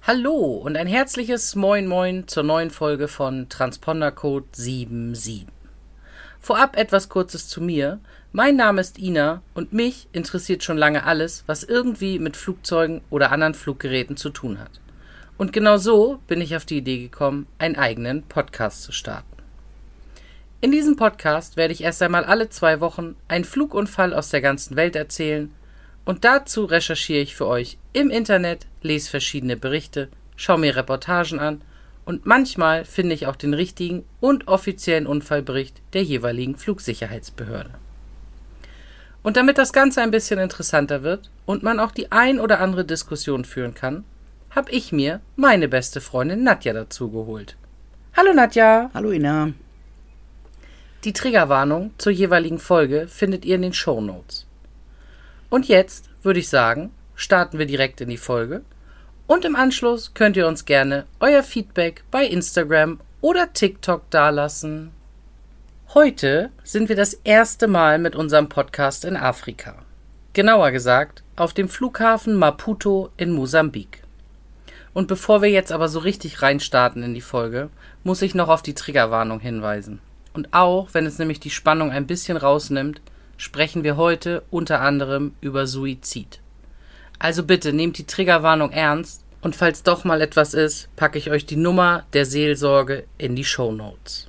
Hallo und ein herzliches Moin Moin zur neuen Folge von Transpondercode 77. Vorab etwas Kurzes zu mir. Mein Name ist Ina und mich interessiert schon lange alles, was irgendwie mit Flugzeugen oder anderen Fluggeräten zu tun hat. Und genau so bin ich auf die Idee gekommen, einen eigenen Podcast zu starten. In diesem Podcast werde ich erst einmal alle 2 Wochen einen Flugunfall aus der ganzen Welt erzählen und dazu recherchiere ich für euch im Internet, lese verschiedene Berichte, schaue mir Reportagen an und manchmal finde ich auch den richtigen und offiziellen Unfallbericht der jeweiligen Flugsicherheitsbehörde. Und damit das Ganze ein bisschen interessanter wird und man auch die ein oder andere Diskussion führen kann, habe ich mir meine beste Freundin Nadja dazu geholt. Hallo Nadja! Hallo Ina! Die Triggerwarnung zur jeweiligen Folge findet ihr in den Shownotes. Und jetzt würde ich sagen, starten wir direkt in die Folge und im Anschluss könnt ihr uns gerne euer Feedback bei Instagram oder TikTok dalassen. Heute sind wir das erste Mal mit unserem Podcast in Afrika. Genauer gesagt auf dem Flughafen Maputo in Mosambik. Und bevor wir jetzt aber so richtig reinstarten in die Folge, muss ich noch auf die Triggerwarnung hinweisen. Und auch wenn es nämlich die Spannung ein bisschen rausnimmt, sprechen wir heute unter anderem über Suizid. Also bitte nehmt die Triggerwarnung ernst und falls doch mal etwas ist, packe ich euch die Nummer der Seelsorge in die Shownotes.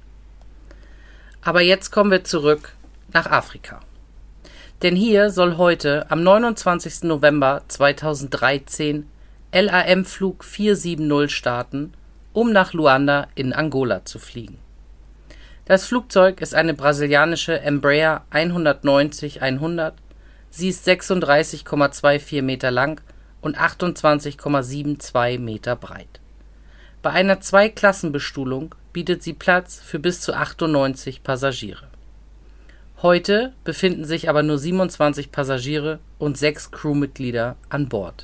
Aber jetzt kommen wir zurück nach Afrika. Denn hier soll heute am 29. November 2013 LAM-Flug 470 starten, um nach Luanda in Angola zu fliegen. Das Flugzeug ist eine brasilianische Embraer 190-100. Sie ist 36,24 Meter lang und 28,72 Meter breit. Bei einer Zweiklassenbestuhlung bietet sie Platz für bis zu 98 Passagiere. Heute befinden sich aber nur 27 Passagiere und 6 Crewmitglieder an Bord.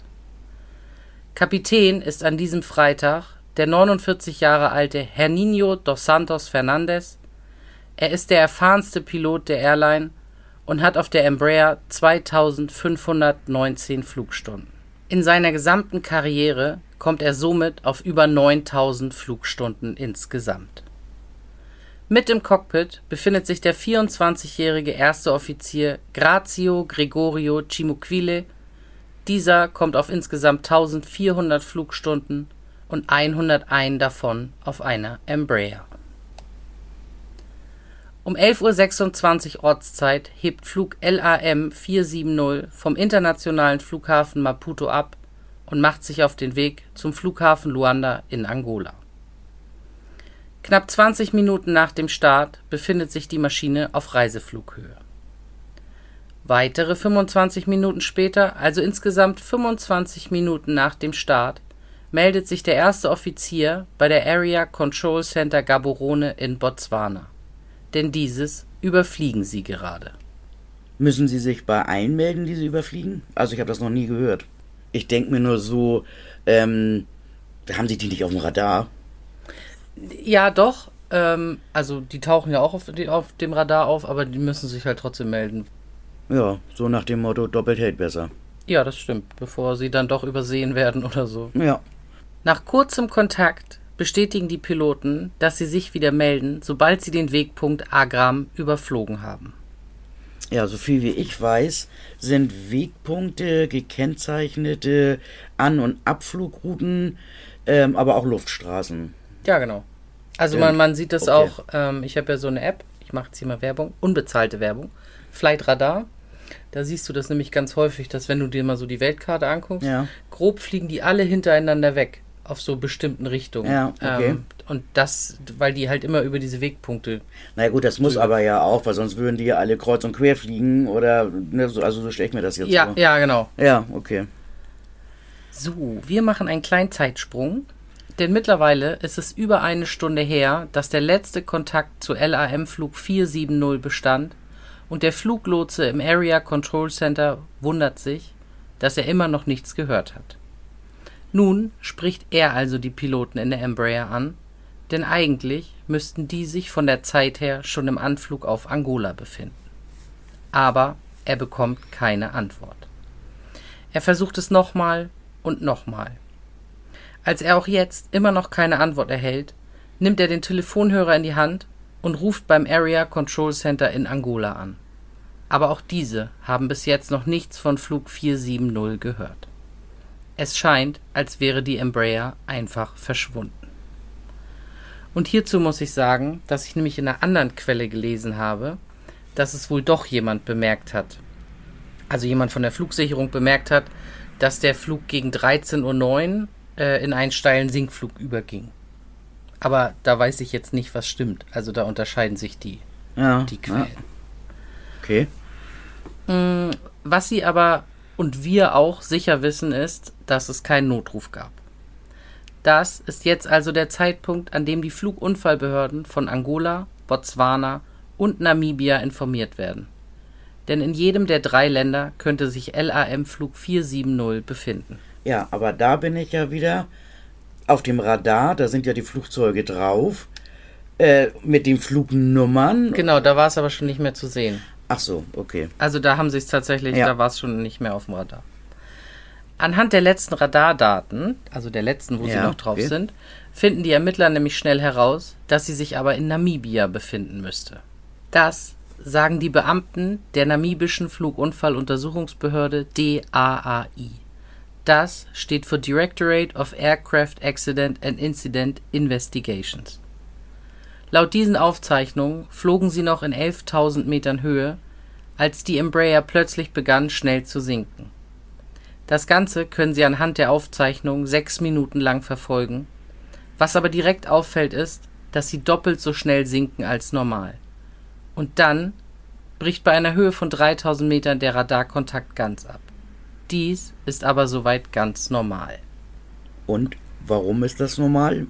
Kapitän ist an diesem Freitag der 49 Jahre alte Herninho dos Santos Fernandes. Er ist der erfahrenste Pilot der Airline und hat auf der Embraer 2519 Flugstunden. In seiner gesamten Karriere kommt er somit auf über 9000 Flugstunden insgesamt. Mit im Cockpit befindet sich der 24-jährige erste Offizier Grazio Gregorio Cimuquile. Dieser kommt auf insgesamt 1400 Flugstunden und 101 davon auf einer Embraer. Um 11:26 Uhr Ortszeit hebt Flug LAM 470 vom internationalen Flughafen Maputo ab und macht sich auf den Weg zum Flughafen Luanda in Angola. Knapp 20 Minuten nach dem Start befindet sich die Maschine auf Reiseflughöhe. Weitere 25 Minuten später, also insgesamt 25 Minuten nach dem Start, meldet sich der erste Offizier bei der Area Control Center Gaborone in Botswana. Denn dieses überfliegen sie gerade. Müssen Sie sich bei allen melden, die Sie überfliegen? Also ich habe das noch nie gehört. Ich denke mir nur so, haben Sie die nicht auf dem Radar? Ja, doch. Also die tauchen ja auch auf dem Radar auf, aber die müssen sich halt trotzdem melden. Ja, so nach dem Motto, doppelt hält besser. Ja, das stimmt, bevor sie dann doch übersehen werden oder so. Ja. Nach kurzem Kontakt bestätigen die Piloten, dass sie sich wieder melden, sobald sie den Wegpunkt Agram überflogen haben. Ja, so viel wie ich weiß, sind Wegpunkte gekennzeichnete An- und Abflugrouten, aber auch Luftstraßen. Ja, genau. Also man sieht das okay. auch, ich habe ja so eine App, ich mache jetzt hier mal Werbung, unbezahlte Werbung, Flight Radar. Da siehst du das nämlich ganz häufig, dass wenn du dir mal so die Weltkarte anguckst, Ja. grob fliegen die alle hintereinander weg. Auf so bestimmten Richtungen. Ja, okay. Und das, weil die halt immer über diese Wegpunkte. Na ja, gut, das muss aber ja auch, weil sonst würden die ja alle kreuz und quer fliegen oder, ne, also so stelle ich mir das jetzt vor. Ja, genau. Ja, okay. So, wir machen einen kleinen Zeitsprung, denn mittlerweile ist es über eine Stunde her, dass der letzte Kontakt zu LAM-Flug 470 bestand und der Fluglotse im Area Control Center wundert sich, dass er immer noch nichts gehört hat. Nun spricht er also die Piloten in der Embraer an, denn eigentlich müssten die sich von der Zeit her schon im Anflug auf Angola befinden. Aber er bekommt keine Antwort. Er versucht es nochmal und nochmal. Als er auch jetzt immer noch keine Antwort erhält, nimmt er den Telefonhörer in die Hand und ruft beim Area Control Center in Angola an. Aber auch diese haben bis jetzt noch nichts von Flug 470 gehört. Es scheint, als wäre die Embraer einfach verschwunden. Und hierzu muss ich sagen, dass ich nämlich in einer anderen Quelle gelesen habe, dass es wohl doch jemand bemerkt hat. Also jemand von der Flugsicherung bemerkt hat, dass der Flug gegen 13:09 Uhr in einen steilen Sinkflug überging. Aber da weiß ich jetzt nicht, was stimmt. Also da unterscheiden sich die Quellen. Okay. Was sie aber und wir auch sicher wissen ist, dass es keinen Notruf gab. Das ist jetzt also der Zeitpunkt, an dem die Flugunfallbehörden von Angola, Botswana und Namibia informiert werden. Denn in jedem der 3 Länder könnte sich LAM-Flug 470 befinden. Ja, aber da bin ich ja wieder auf dem Radar, da sind ja die Flugzeuge drauf, mit den Flugnummern. Genau, da war es aber schon nicht mehr zu sehen. Ach so, okay. Also da haben sie es tatsächlich, Ja. da war es schon nicht mehr auf dem Radar. Anhand der letzten Radardaten, also der letzten, wo sie Ja, noch drauf okay. sind, finden die Ermittler nämlich schnell heraus, dass sie sich aber in Namibia befinden müsste. Das sagen die Beamten der namibischen Flugunfalluntersuchungsbehörde DAAI. Das steht für Directorate of Aircraft Accident and Incident Investigations. Laut diesen Aufzeichnungen flogen sie noch in 11.000 Metern Höhe, als die Embraer plötzlich begann, schnell zu sinken. Das Ganze können Sie anhand der Aufzeichnung 6 Minuten lang verfolgen. Was aber direkt auffällt ist, dass sie doppelt so schnell sinken als normal. Und dann bricht bei einer Höhe von 3.000 Metern der Radarkontakt ganz ab. Dies ist aber soweit ganz normal. Und warum ist das normal?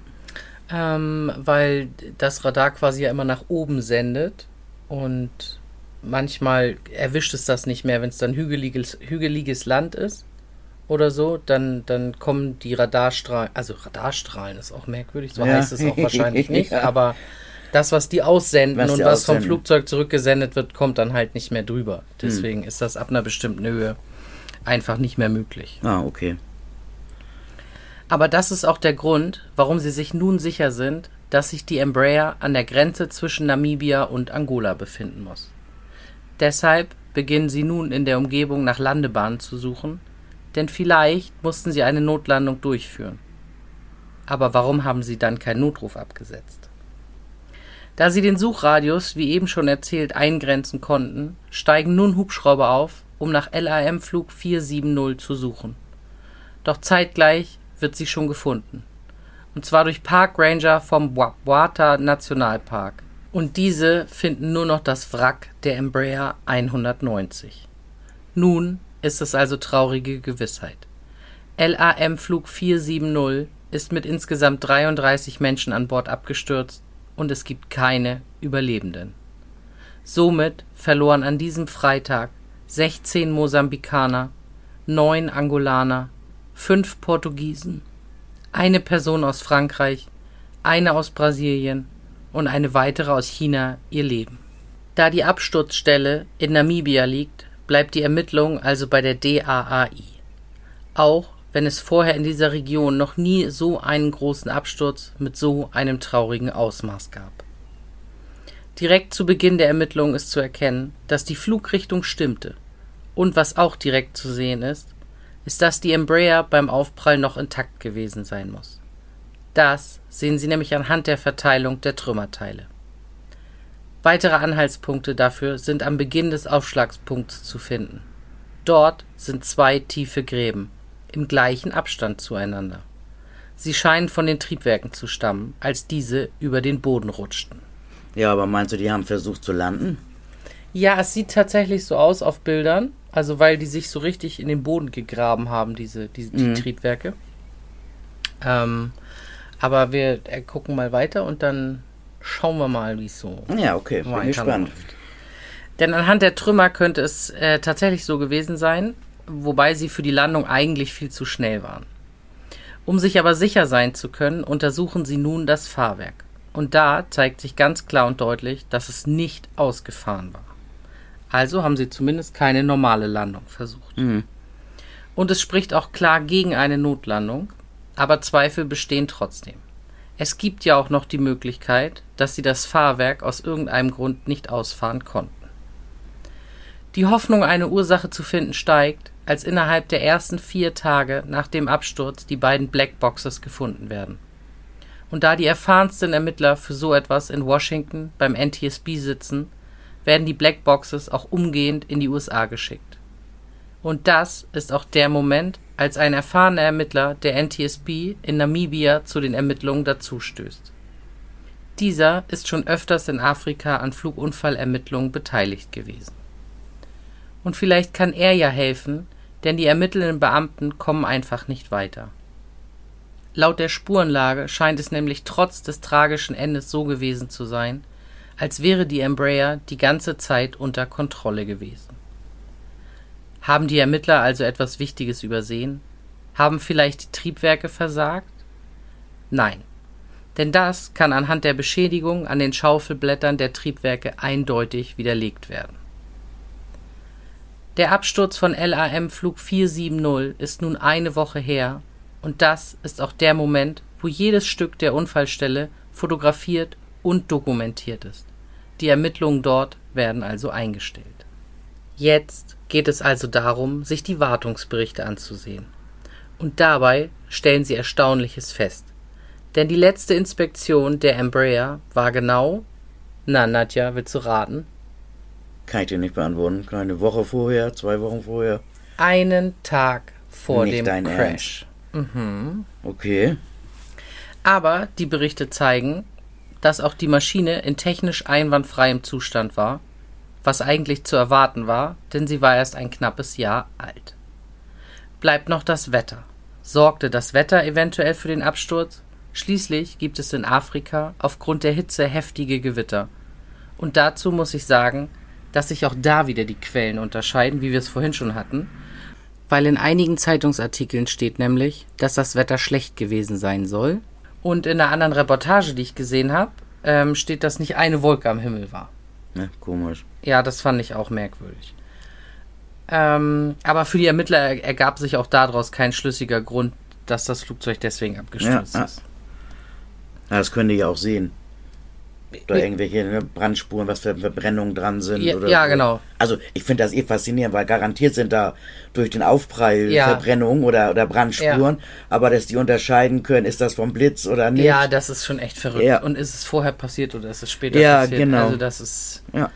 Weil das Radar quasi ja immer nach oben sendet und manchmal erwischt es das nicht mehr, wenn es dann hügeliges Land ist oder so, dann kommen die Radarstrahlen, also Radarstrahlen ist auch merkwürdig, so heißt es auch wahrscheinlich nicht, Ja. aber das, was die aussenden Was und die was vom aussenden. Flugzeug zurückgesendet wird, kommt dann halt nicht mehr drüber. Deswegen ist das ab einer bestimmten Höhe einfach nicht mehr möglich. Ah, okay. Aber das ist auch der Grund, warum sie sich nun sicher sind, dass sich die Embraer an der Grenze zwischen Namibia und Angola befinden muss. Deshalb beginnen sie nun in der Umgebung nach Landebahnen zu suchen, denn vielleicht mussten sie eine Notlandung durchführen. Aber warum haben sie dann keinen Notruf abgesetzt? Da sie den Suchradius, wie eben schon erzählt, eingrenzen konnten, steigen nun Hubschrauber auf, um nach LAM-Flug 470 zu suchen. Doch zeitgleich wird sie schon gefunden. Und zwar durch Park Ranger vom Boabata Nationalpark. Und diese finden nur noch das Wrack der Embraer 190. Nun ist es also traurige Gewissheit. LAM-Flug 470 ist mit insgesamt 33 Menschen an Bord abgestürzt und es gibt keine Überlebenden. Somit verloren an diesem Freitag 16 Mosambikaner, 9 Angolaner, 5 Portugiesen, eine Person aus Frankreich, eine aus Brasilien und eine weitere aus China ihr Leben. Da die Absturzstelle in Namibia liegt, bleibt die Ermittlung also bei der DAAI. Auch wenn es vorher in dieser Region noch nie so einen großen Absturz mit so einem traurigen Ausmaß gab. Direkt zu Beginn der Ermittlungen ist zu erkennen, dass die Flugrichtung stimmte. Und was auch direkt zu sehen ist, dass die Embraer beim Aufprall noch intakt gewesen sein muss. Das sehen Sie nämlich anhand der Verteilung der Trümmerteile. Weitere Anhaltspunkte dafür sind am Beginn des Aufschlagspunkts zu finden. Dort sind 2 tiefe Gräben, im gleichen Abstand zueinander. Sie scheinen von den Triebwerken zu stammen, als diese über den Boden rutschten. Ja, aber meinst du, die haben versucht zu landen? Ja, es sieht tatsächlich so aus auf Bildern, also weil die sich so richtig in den Boden gegraben haben, die Triebwerke. Aber wir gucken mal weiter und dann schauen wir mal, wie es so Ja, okay, bin gespannt. Denn anhand der Trümmer könnte es tatsächlich so gewesen sein, wobei sie für die Landung eigentlich viel zu schnell waren. Um sich aber sicher sein zu können, untersuchen sie nun das Fahrwerk. Und da zeigt sich ganz klar und deutlich, dass es nicht ausgefahren war. Also haben sie zumindest keine normale Landung versucht. Und es spricht auch klar gegen eine Notlandung. aber Zweifel bestehen trotzdem. Es gibt ja auch noch die Möglichkeit, dass sie das Fahrwerk aus irgendeinem Grund nicht ausfahren konnten. Die Hoffnung, eine Ursache zu finden, steigt, als innerhalb der ersten 4 Tage nach dem Absturz die beiden Blackboxes gefunden werden. Und da die erfahrensten Ermittler für so etwas in Washington beim NTSB sitzen, werden die Blackboxes auch umgehend in die USA geschickt. Und das ist auch der Moment, als ein erfahrener Ermittler der NTSB in Namibia zu den Ermittlungen dazustößt. Dieser ist schon öfters in Afrika an Flugunfallermittlungen beteiligt gewesen. Und vielleicht kann er ja helfen, denn die ermittelnden Beamten kommen einfach nicht weiter. Laut der Spurenlage scheint es nämlich trotz des tragischen Endes so gewesen zu sein, als wäre die Embraer die ganze Zeit unter Kontrolle gewesen. Haben die Ermittler also etwas Wichtiges übersehen? Haben vielleicht die Triebwerke versagt? Nein, denn das kann anhand der Beschädigung an den Schaufelblättern der Triebwerke eindeutig widerlegt werden. Der Absturz von LAM Flug 470 ist nun eine Woche her und das ist auch der Moment, wo jedes Stück der Unfallstelle fotografiert und dokumentiert ist. Die Ermittlungen dort werden also eingestellt. Jetzt geht es also darum, sich die Wartungsberichte anzusehen. Und dabei stellen sie Erstaunliches fest. Denn die letzte Inspektion der Embraer war genau, Nadja, willst du raten? Kann ich dir nicht beantworten. Keine Woche vorher, 2 Wochen vorher. Einen Tag vor Nicht dem dein Crash. Okay. Aber die Berichte zeigen, dass auch die Maschine in technisch einwandfreiem Zustand war, was eigentlich zu erwarten war, denn sie war erst ein knappes Jahr alt. Bleibt noch das Wetter. Sorgte das Wetter eventuell für den Absturz? Schließlich gibt es in Afrika aufgrund der Hitze heftige Gewitter. Und dazu muss ich sagen, dass sich auch da wieder die Quellen unterscheiden, wie wir es vorhin schon hatten, weil in einigen Zeitungsartikeln steht nämlich, dass das Wetter schlecht gewesen sein soll. Und in einer anderen Reportage, die ich gesehen habe, steht, dass nicht eine Wolke am Himmel war. Ja, komisch. Ja, das fand ich auch merkwürdig. Aber für die Ermittler ergab sich auch daraus kein schlüssiger Grund, dass das Flugzeug deswegen abgestürzt ist. Ja, das könnt ihr ja auch sehen. Oder irgendwelche Brandspuren, was für Verbrennungen dran sind. Ja, oder ja so. genau. Also ich finde das faszinierend, weil garantiert sind da durch den Aufprall Verbrennungen oder Brandspuren, aber dass die unterscheiden können, ist das vom Blitz oder nicht. Ja, das ist schon echt verrückt. Ja. Und ist es vorher passiert oder ist es später passiert? Ja, genau. Also das ist... Ja.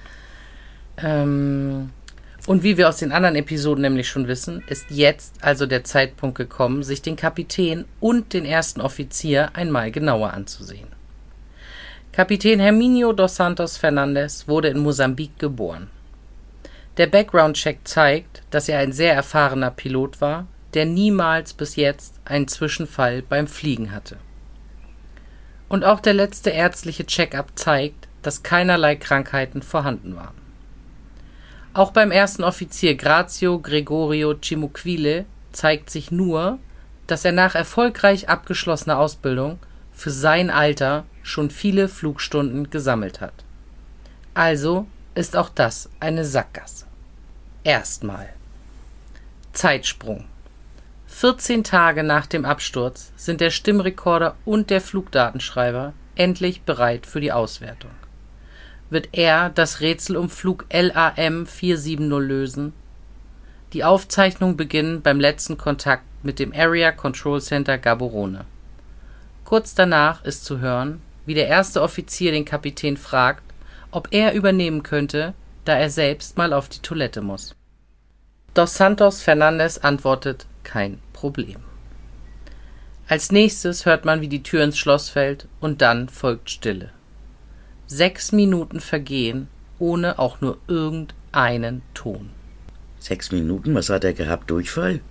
Und wie wir aus den anderen Episoden nämlich schon wissen, ist jetzt also der Zeitpunkt gekommen, sich den Kapitän und den ersten Offizier einmal genauer anzusehen. Kapitän Herminio dos Santos Fernandes wurde in Mosambik geboren. Der Background-Check zeigt, dass er ein sehr erfahrener Pilot war, der niemals bis jetzt einen Zwischenfall beim Fliegen hatte. Und auch der letzte ärztliche Check-up zeigt, dass keinerlei Krankheiten vorhanden waren. Auch beim ersten Offizier Grazio Gregorio Cimuquile zeigt sich nur, dass er nach erfolgreich abgeschlossener Ausbildung für sein Alter schon viele Flugstunden gesammelt hat. Also ist auch das eine Sackgasse. Erstmal. Zeitsprung. 14 Tage nach dem Absturz sind der Stimmrekorder und der Flugdatenschreiber endlich bereit für die Auswertung. Wird er das Rätsel um Flug LAM 470 lösen? Die Aufzeichnungen beginnen beim letzten Kontakt mit dem Area Control Center Gaborone. Kurz danach ist zu hören, wie der erste Offizier den Kapitän fragt, ob er übernehmen könnte, da er selbst mal auf die Toilette muss. Dos Santos Fernandes antwortet, kein Problem. Als nächstes hört man, wie die Tür ins Schloss fällt und dann folgt Stille. 6 Minuten vergehen, ohne auch nur irgendeinen Ton. 6 Minuten? Was hat er gehabt? Durchfall?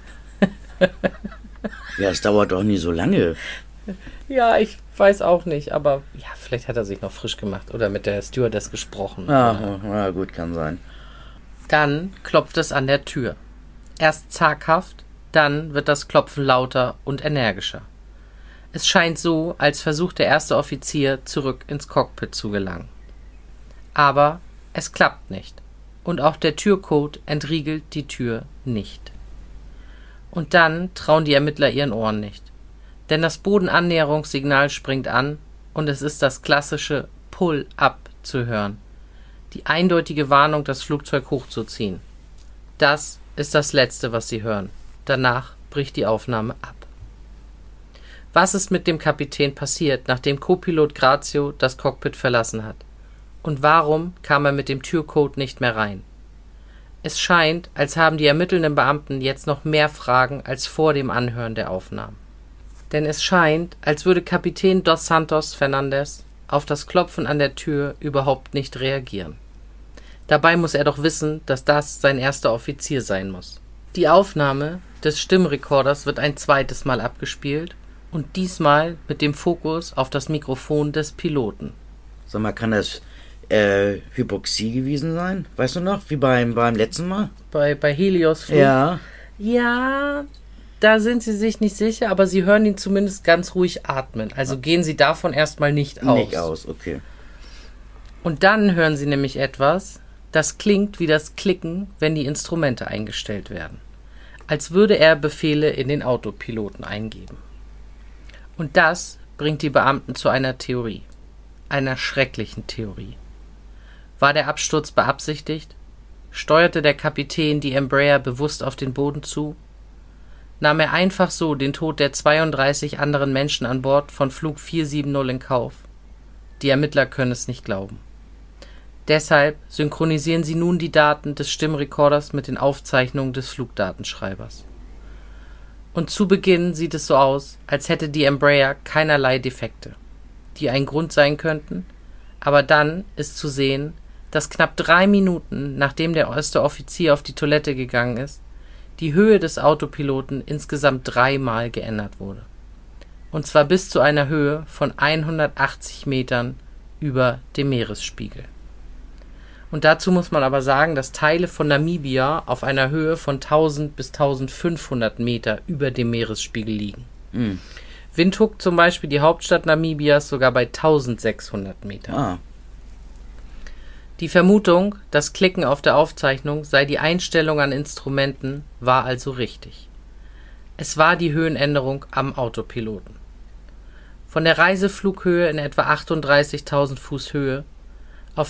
Ja, es dauert doch nie so lange. Ja, ich weiß auch nicht, aber ja, vielleicht hat er sich noch frisch gemacht oder mit der Stewardess gesprochen. Ja, gut, kann sein. Dann klopft es an der Tür. Erst zaghaft, dann wird das Klopfen lauter und energischer. Es scheint so, als versucht der erste Offizier zurück ins Cockpit zu gelangen. Aber es klappt nicht und auch der Türcode entriegelt die Tür nicht. Und dann trauen die Ermittler ihren Ohren nicht. Denn das Bodenannäherungssignal springt an und es ist das klassische Pull-up zu hören. Die eindeutige Warnung, das Flugzeug hochzuziehen. Das ist das Letzte, was sie hören. Danach bricht die Aufnahme ab. Was ist mit dem Kapitän passiert, nachdem Co-Pilot Grazio das Cockpit verlassen hat? Und warum kam er mit dem Türcode nicht mehr rein? Es scheint, als haben die ermittelnden Beamten jetzt noch mehr Fragen als vor dem Anhören der Aufnahmen. Denn es scheint, als würde Kapitän Dos Santos Fernandes auf das Klopfen an der Tür überhaupt nicht reagieren. Dabei muss er doch wissen, dass das sein erster Offizier sein muss. Die Aufnahme des Stimmrekorders wird ein zweites Mal abgespielt und diesmal mit dem Fokus auf das Mikrofon des Piloten. Sag mal, kann das Hypoxie gewesen sein? Weißt du noch, wie beim letzten Mal? Bei Helios Flug? Ja. Ja, da sind sie sich nicht sicher, aber sie hören ihn zumindest ganz ruhig atmen. Also gehen sie davon erstmal nicht aus. Nicht aus, okay. Und dann hören sie nämlich etwas, das klingt wie das Klicken, wenn die Instrumente eingestellt werden. Als würde er Befehle in den Autopiloten eingeben. Und das bringt die Beamten zu einer Theorie. Einer schrecklichen Theorie. War der Absturz beabsichtigt? Steuerte der Kapitän die Embraer bewusst auf den Boden zu? Nahm er einfach so den Tod der 32 anderen Menschen an Bord von Flug 470 in Kauf? Die Ermittler können es nicht glauben. Deshalb synchronisieren sie nun die Daten des Stimmrekorders mit den Aufzeichnungen des Flugdatenschreibers. Und zu Beginn sieht es so aus, als hätte die Embraer keinerlei Defekte, die ein Grund sein könnten, aber dann ist zu sehen, dass knapp 3 Minuten, nachdem der erste Offizier auf die Toilette gegangen ist, die Höhe des Autopiloten insgesamt 3-mal geändert wurde. Und zwar bis zu einer Höhe von 180 Metern über dem Meeresspiegel. Und dazu muss man aber sagen, dass Teile von Namibia auf einer Höhe von 1000 bis 1500 Meter über dem Meeresspiegel liegen. Mhm. Windhoek zum Beispiel, die Hauptstadt Namibias, sogar bei 1600 Metern. Ah. Die Vermutung, das Klicken auf der Aufzeichnung sei die Einstellung an Instrumenten, war also richtig. Es war die Höhenänderung am Autopiloten. Von der Reiseflughöhe in etwa 38.000 Fuß Höhe auf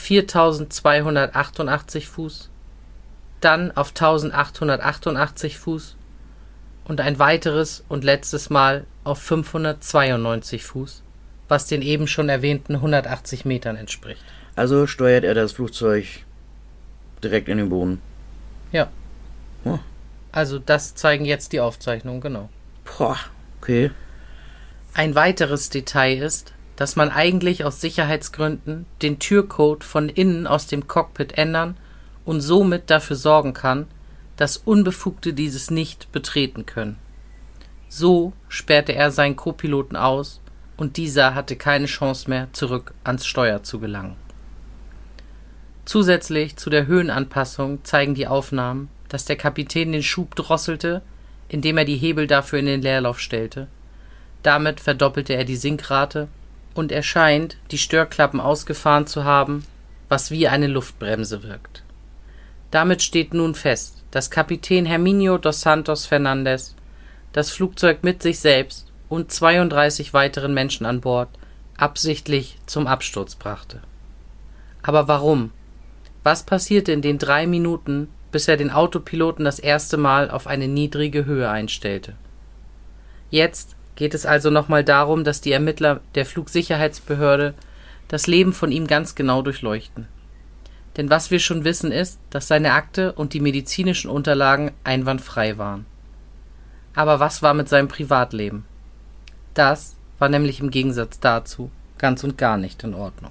4.288 Fuß, dann auf 1.888 Fuß und ein weiteres und letztes Mal auf 592 Fuß, was den eben schon erwähnten 180 Metern entspricht. Also steuert er das Flugzeug direkt in den Boden. Ja. Oh. Also das zeigen jetzt die Aufzeichnungen, genau. Boah, okay. Ein weiteres Detail ist, dass man eigentlich aus Sicherheitsgründen den Türcode von innen aus dem Cockpit ändern und somit dafür sorgen kann, dass Unbefugte dieses nicht betreten können. So sperrte er seinen Co-Piloten aus und dieser hatte keine Chance mehr, zurück ans Steuer zu gelangen. Zusätzlich zu der Höhenanpassung zeigen die Aufnahmen, dass der Kapitän den Schub drosselte, indem er die Hebel dafür in den Leerlauf stellte. Damit verdoppelte er die Sinkrate und er scheint, die Störklappen ausgefahren zu haben, was wie eine Luftbremse wirkt. Damit steht nun fest, dass Kapitän Herminio dos Santos Fernandes das Flugzeug mit sich selbst und 32 weiteren Menschen an Bord absichtlich zum Absturz brachte. Aber warum? Was passierte in den 3 Minuten, bis er den Autopiloten das erste Mal auf eine niedrige Höhe einstellte? Jetzt geht es also nochmal darum, dass die Ermittler der Flugsicherheitsbehörde das Leben von ihm ganz genau durchleuchten. Denn was wir schon wissen ist, dass seine Akte und die medizinischen Unterlagen einwandfrei waren. Aber was war mit seinem Privatleben? Das war nämlich im Gegensatz dazu ganz und gar nicht in Ordnung.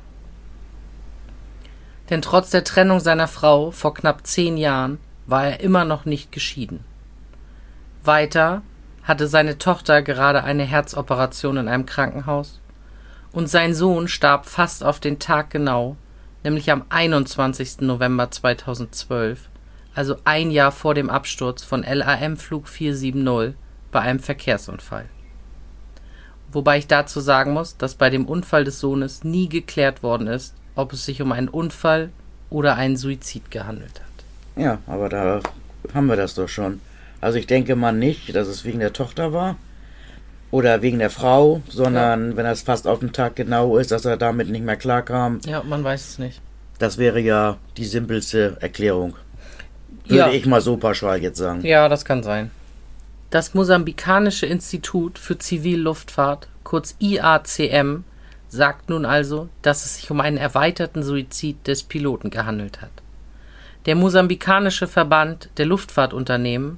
Denn trotz der Trennung seiner Frau vor knapp 10 Jahren war er immer noch nicht geschieden. Weiter hatte seine Tochter gerade eine Herzoperation in einem Krankenhaus und sein Sohn starb fast auf den Tag genau, nämlich am 21. November 2012, also ein Jahr vor dem Absturz von LAM-Flug 470 bei einem Verkehrsunfall. Wobei ich dazu sagen muss, dass bei dem Unfall des Sohnes nie geklärt worden ist, ob es sich um einen Unfall oder einen Suizid gehandelt hat. Ja, aber da haben wir das doch schon. Also ich denke mal nicht, dass es wegen der Tochter war. oder wegen der Frau, sondern wenn das fast auf den Tag genau ist, dass er damit nicht mehr klarkam. Ja, man weiß es nicht. Das wäre ja die simpelste Erklärung. Würde ich mal so pauschal jetzt sagen. Ja, das kann sein. Das Mosambikanische Institut für Zivilluftfahrt, kurz IACM, sagt nun also, dass es sich um einen erweiterten Suizid des Piloten gehandelt hat. Der mosambikanische Verband der Luftfahrtunternehmen,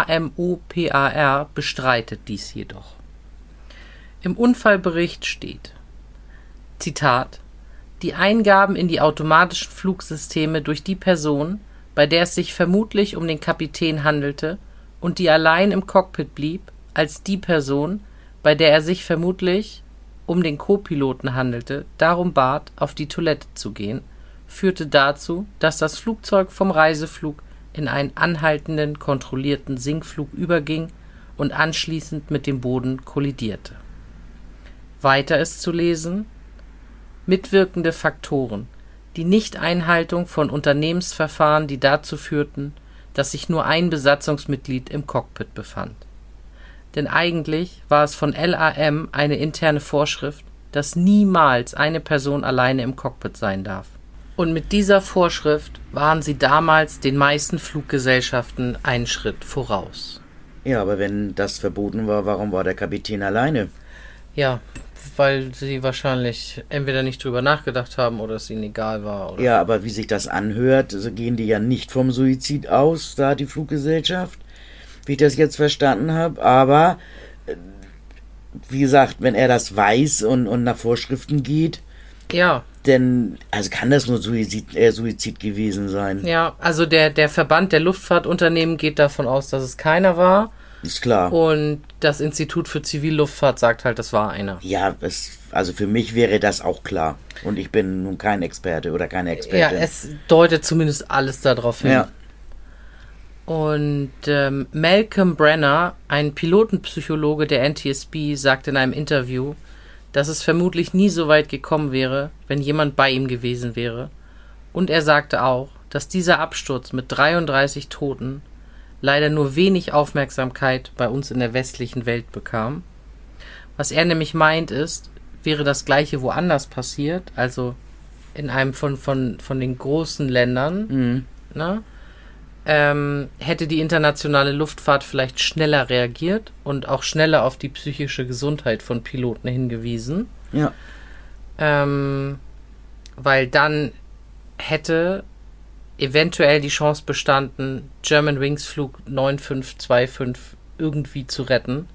AMOPAR, bestreitet dies jedoch. Im Unfallbericht steht, Zitat, die Eingaben in die automatischen Flugsysteme durch die Person, bei der es sich vermutlich um den Kapitän handelte und die allein im Cockpit blieb, als die Person, bei der er sich vermutlich um den Co-Piloten handelte, darum bat, auf die Toilette zu gehen, führte dazu, dass das Flugzeug vom Reiseflug in einen anhaltenden, kontrollierten Sinkflug überging und anschließend mit dem Boden kollidierte. Weiter ist zu lesen, mitwirkende Faktoren, die Nichteinhaltung von Unternehmensverfahren, die dazu führten, dass sich nur ein Besatzungsmitglied im Cockpit befand. Denn eigentlich war es von LAM eine interne Vorschrift, dass niemals eine Person alleine im Cockpit sein darf. Und mit dieser Vorschrift waren sie damals den meisten Fluggesellschaften einen Schritt voraus. Ja, aber wenn das verboten war, warum war der Kapitän alleine? Ja, weil sie wahrscheinlich entweder nicht drüber nachgedacht haben oder es ihnen egal war. Oder? Ja, aber wie sich das anhört, so gehen die ja nicht vom Suizid aus, da die Fluggesellschaft, wie ich das jetzt verstanden habe. Aber, wie gesagt, wenn er das weiß und nach Vorschriften geht, ja, denn, also kann das nur Suizid gewesen sein. Ja, also der Verband der Luftfahrtunternehmen geht davon aus, dass es keiner war. Ist klar. Und das Institut für Zivilluftfahrt sagt halt, das war einer. Ja, also für mich wäre das auch klar. Und ich bin nun kein Experte oder keine Expertin. Ja, es deutet zumindest alles darauf hin. Ja. Und Malcolm Brenner, ein Pilotenpsychologe der NTSB, sagt in einem Interview, dass es vermutlich nie so weit gekommen wäre, wenn jemand bei ihm gewesen wäre. Und er sagte auch, dass dieser Absturz mit 33 Toten leider nur wenig Aufmerksamkeit bei uns in der westlichen Welt bekam. Was er nämlich meint ist, wäre das Gleiche woanders passiert, also in einem von den großen Ländern, ne? Hätte die internationale Luftfahrt vielleicht schneller reagiert und auch schneller auf die psychische Gesundheit von Piloten hingewiesen. Ja. Weil dann hätte eventuell die Chance bestanden, Germanwings Flug 9525 irgendwie zu retten.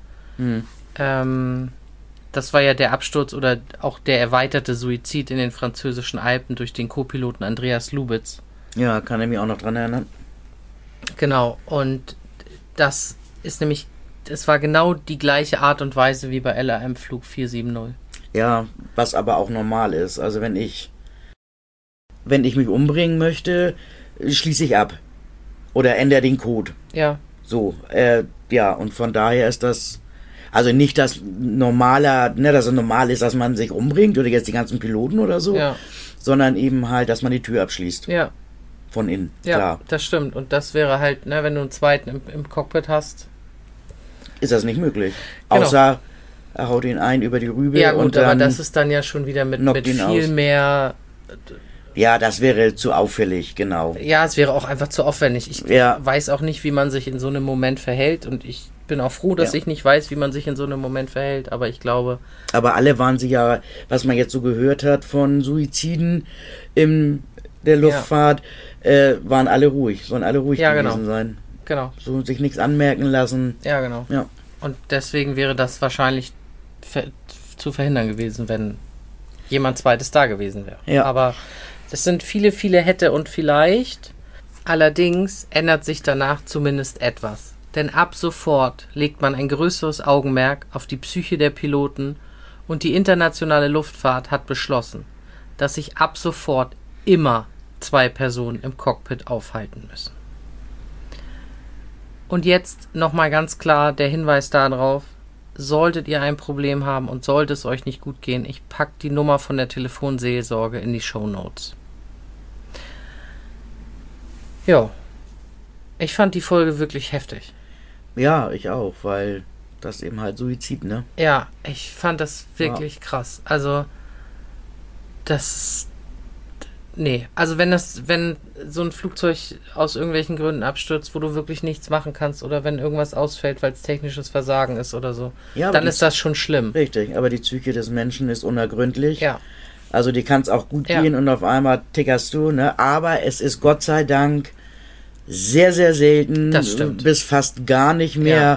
Das war ja der Absturz oder auch der erweiterte Suizid in den französischen Alpen durch den Co-Piloten Andreas Lubitz. Ja, kann ich mich auch noch dran erinnern. Genau, und das ist nämlich, es war genau die gleiche Art und Weise wie bei LAM Flug 470. Ja, was aber auch normal ist. Also wenn ich mich umbringen möchte, schließe ich ab. Oder ändere den Code. Ja. So, ja, und von daher ist das, also nicht das normaler, ne, dass es normal ist, dass man sich umbringt oder jetzt die ganzen Piloten oder so, Ja. sondern eben halt, dass man die Tür abschließt. Ja. Von innen, Ja, klar. das stimmt. Und das wäre halt, ne, wenn du einen zweiten im Cockpit hast. Ist das nicht möglich. Genau. Außer er haut ihn ein über die Rübe Ja gut, und dann aber das ist dann ja schon wieder mit ihn viel aus. mehr. Ja, das wäre zu auffällig, genau. Ja, es wäre auch einfach zu aufwendig. Ich Ja. weiß auch nicht, wie man sich in so einem Moment verhält und ich bin auch froh, dass Ja. ich nicht weiß, wie man sich in so einem Moment verhält, aber ich glaube... Aber alle waren sich ja, was man jetzt so gehört hat von Suiziden in der Luftfahrt, waren alle ruhig, sollen alle ruhig Ja, gewesen genau. sein. Genau. So sich nichts anmerken lassen. Ja, genau. Ja. Und deswegen wäre das wahrscheinlich zu verhindern gewesen, wenn jemand zweites da gewesen wäre. Ja. Aber das sind viele, viele hätte und vielleicht. Allerdings ändert sich danach zumindest etwas. Denn ab sofort legt man ein größeres Augenmerk auf die Psyche der Piloten und die internationale Luftfahrt hat beschlossen, dass sich ab sofort immer 2 Personen im Cockpit aufhalten müssen. Und jetzt nochmal ganz klar der Hinweis darauf, solltet ihr ein Problem haben und sollte es euch nicht gut gehen, ich packe die Nummer von der Telefonseelsorge in die Shownotes. Ja, ich fand die Folge wirklich heftig. Ja, ich auch, weil das ist eben halt Suizid, ne? Ja, ich fand das wirklich krass. Also, das... Nee, also wenn so ein Flugzeug aus irgendwelchen Gründen abstürzt, wo du wirklich nichts machen kannst oder wenn irgendwas ausfällt, weil es technisches Versagen ist oder so, dann ist das schon schlimm. Richtig, aber die Psyche des Menschen ist unergründlich. Ja. Also die kann es auch gut gehen und auf einmal tickerst du, ne? Aber es ist Gott sei Dank sehr, sehr selten, das stimmt, bis fast gar nicht mehr.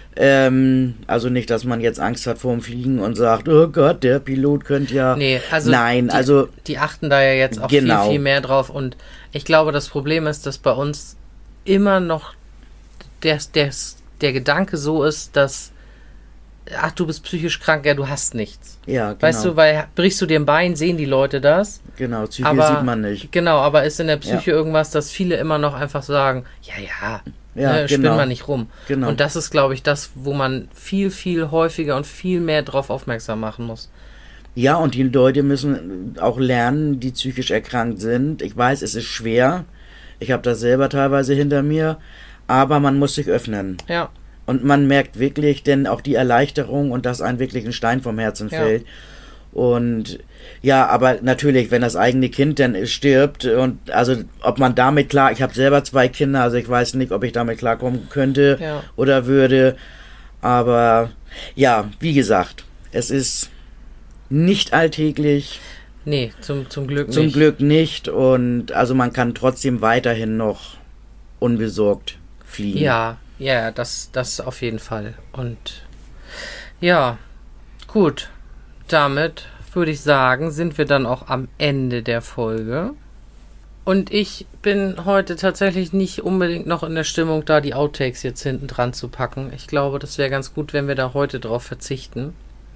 Also nicht, dass man jetzt Angst hat vor dem Fliegen und sagt, oh Gott, der Pilot könnte ja... Nee, also nein, die achten da ja jetzt auch viel, viel mehr drauf und ich glaube, das Problem ist, dass bei uns immer noch der Gedanke so ist, dass ach, du bist psychisch krank, ja, du hast nichts. Ja, genau. Weißt du, weil brichst du dir ein Bein, sehen die Leute das. Genau, Psyche sieht man nicht. Genau, aber ist in der Psyche irgendwas, dass viele immer noch einfach sagen, ja, spinn mal nicht rum. Genau. Und das ist, glaube ich, das, wo man viel, viel häufiger und viel mehr drauf aufmerksam machen muss. Ja, und die Leute müssen auch lernen, die psychisch erkrankt sind. Ich weiß, es ist schwer. Ich habe das selber teilweise hinter mir. Aber man muss sich öffnen. Ja. Und man merkt wirklich denn auch die Erleichterung und dass einem wirklich ein Stein vom Herzen fällt. Und ja, aber natürlich, wenn das eigene Kind dann stirbt und also ob man damit klar, ich habe selber 2 Kinder, also ich weiß nicht, ob ich damit klarkommen könnte oder würde. Aber ja, wie gesagt, es ist nicht alltäglich. Nee, zum Glück nicht. Zum Glück nicht und also man kann trotzdem weiterhin noch unbesorgt fliegen. Ja, das auf jeden Fall. Und ja, gut. Damit würde ich sagen, sind wir dann auch am Ende der Folge. Und ich bin heute tatsächlich nicht unbedingt noch in der Stimmung, da die Outtakes jetzt hinten dran zu packen. Ich glaube, das wäre ganz gut, wenn wir da heute drauf verzichten.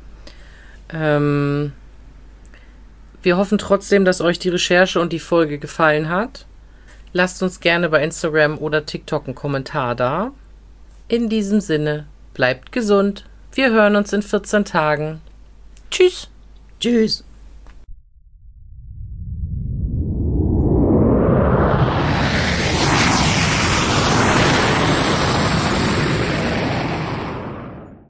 Wir hoffen trotzdem, dass euch die Recherche und die Folge gefallen hat. Lasst uns gerne bei Instagram oder TikTok einen Kommentar da. In diesem Sinne, bleibt gesund. Wir hören uns in 14 Tagen. Tschüss. Tschüss.